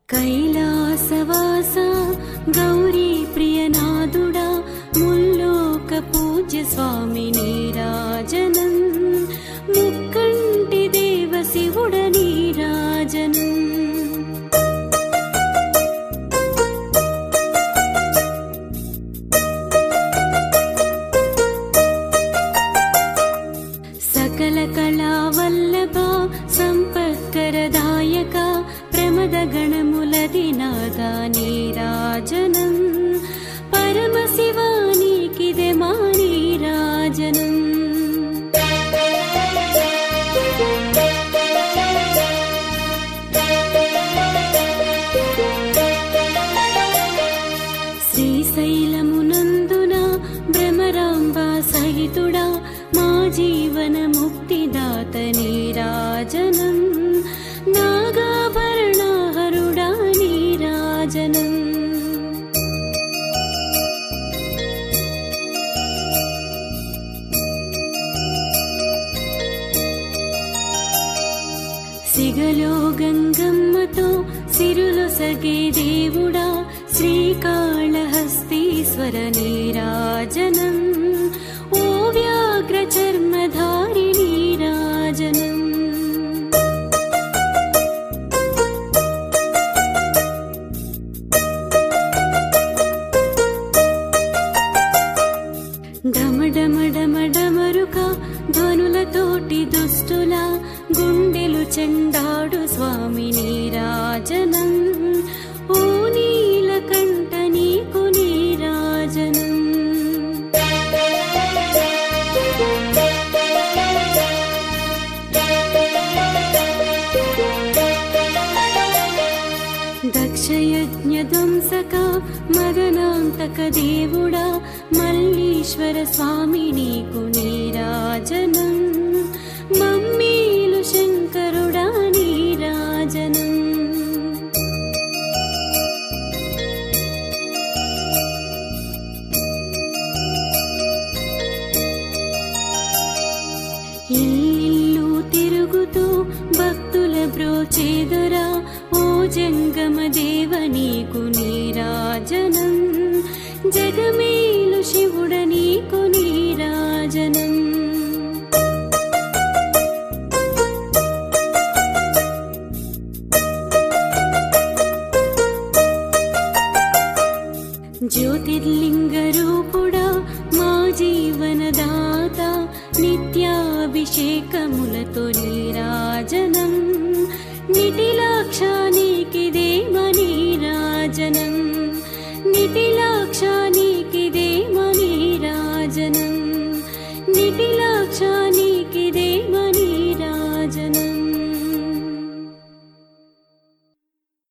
కైలాసవాస గౌరీ ప్రియనాథుడా ముల్లోక పూజ్య స్వామి నీరాజనం ముక్కంటి దేవ శివుడ నీరాజనం సకల కళావల్లభ సంపత్కరదాయక ప్రమద గణములదినాద నీరాజనం పరమశివానికిదే మా నీరాజనం శ్రీశైలమునందున భ్రమరాంబ సహితుడా మా జీవన ముక్తిదాత నీరాజనం నాగాభరణహరుడా నీరాజనం సిగలో గంగమ్మతో సిరులొసగే దేవుడా శ్రీకాళహస్తీశ్వర నీరాజనం ఓ వ్యాఘ్ర చర్మధారి నీరాజనం డమడమడమడమరుక ధ్వనులతోటి దుష్టుల గుండెలు చెండాడు స్వామి నీరాజనం ఓ నీలకంఠ నీకు నీరాజనం దక్షయజ్ఞ ధ్వంసక మదనాంతక దేవుడా మల్లీశ్వర స్వామి నీకు నీరాజనం మమ్మీలు శంకరుడా నీరాజనం ఇల్లిల్లు తిరుగుతూ భక్తుల బ్రోచేదొరా ఓ జంగమ దేవ నీకు నీరాజనం జగమేలు శివుడ నీకు నీరాజనం జ్యోతిర్లింగ రూపుడా మా జీవనదాత నిత్యాభిషేకములతో నీరాజనం నిటిలాక్షానికిదే మా నీరాజనం నిటిలాక్షానికిదే మా నీరాజనం నిటిలాక్షా